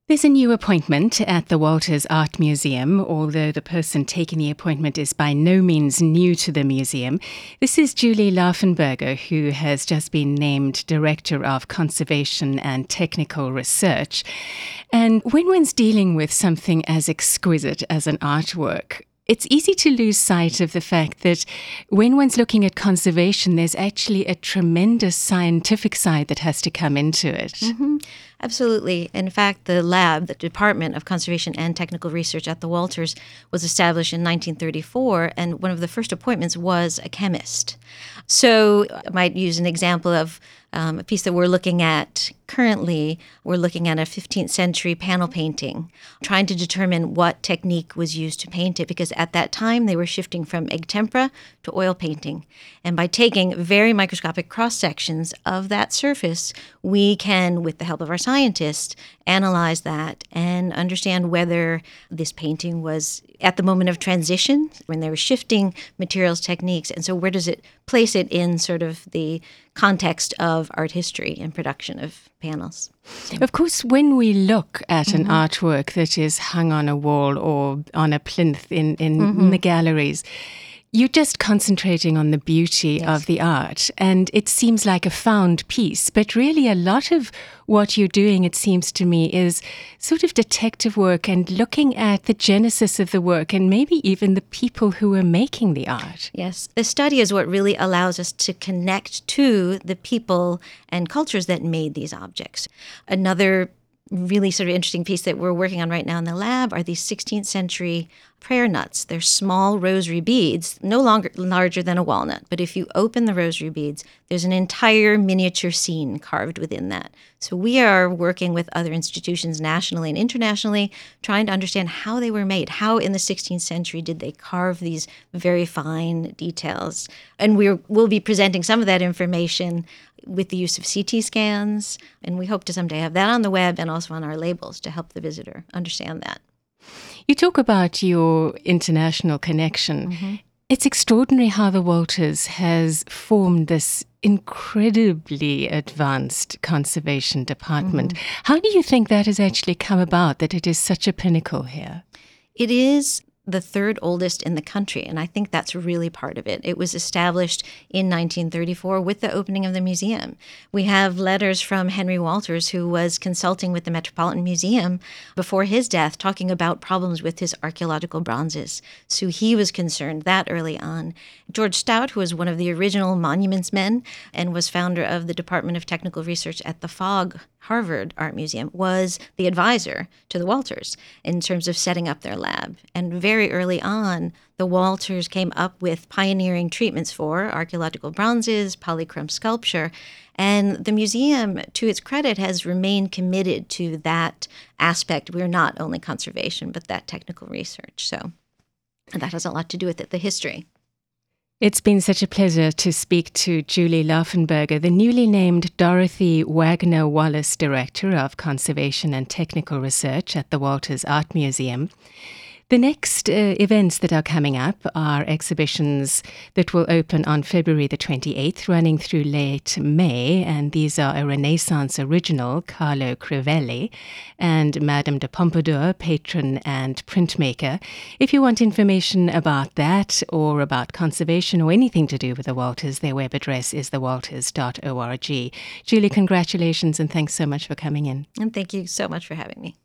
There's a new appointment at the Walters Art Museum, although the person taking the appointment is by no means new to the museum. This is Julie Laufenberger, who has just been named Director of Conservation and Technical Research. And when one's dealing with something as exquisite as an artwork, it's easy to lose sight of the fact that when one's looking at conservation, there's actually a tremendous scientific side that has to come into it. Mm-hmm. Absolutely. In fact, the Department of Conservation and Technical Research at the Walters was established in 1934, and one of the first appointments was a chemist. So I might use an example of a piece that we're looking at currently. We're looking at a 15th century panel painting, trying to determine what technique was used to paint it, because at that time they were shifting from egg tempera to oil painting. And by taking very microscopic cross-sections of that surface, we can, with the help of our scientists, analyze that and understand whether this painting was at the moment of transition, when they were shifting materials, techniques, and so where does it place it in sort of the context of art history and production of panels. So. Of course, when we look at an artwork that is hung on a wall or on a plinth in the galleries, you're just concentrating on the beauty of the art, and it seems like a found piece. But really, a lot of what you're doing, it seems to me, is sort of detective work and looking at the genesis of the work and maybe even the people who are making the art. Yes, the study is what really allows us to connect to the people and cultures that made these objects. Another really sort of interesting piece that we're working on right now in the lab are these 16th century prayer nuts. They're small rosary beads, no longer larger than a walnut. But if you open the rosary beads, there's an entire miniature scene carved within that. So we are working with other institutions nationally and internationally, trying to understand how they were made. How in the 16th century did they carve these very fine details? And we'll be presenting some of that information with the use of CT scans, and we hope to someday have that on the web and also on our labels to help the visitor understand that. You talk about your international connection. It's extraordinary how the Walters has formed this incredibly advanced conservation department. How do you think that has actually come about, that it is such a pinnacle here? It is the third oldest in the country, and I think that's really part of it. It was established in 1934 with the opening of the museum. We have letters from Henry Walters, who was consulting with the Metropolitan Museum before his death, talking about problems with his archaeological bronzes. So he was concerned that early on. George Stout, who was one of the original monuments men and was founder of the Department of Technical Research at the Fogg Harvard Art Museum, was the advisor to the Walters in terms of setting up their lab. And very early on, the Walters came up with pioneering treatments for archaeological bronzes, polychrome sculpture, and the museum, to its credit, has remained committed to that aspect. We're not only conservation, but that technical research. So that has a lot to do with it, the history. It's been such a pleasure to speak to Julie Laufenberger, the newly named Dorothy Wagner Wallace Director of Conservation and Technical Research at the Walters Art Museum. The next events that are coming up are exhibitions that will open on February the 28th, running through late May, and these are a Renaissance original, Carlo Crivelli, and Madame de Pompadour, patron and printmaker. If you want information about that or about conservation or anything to do with the Walters, their web address is thewalters.org. Julie, congratulations and thanks so much for coming in. And thank you so much for having me.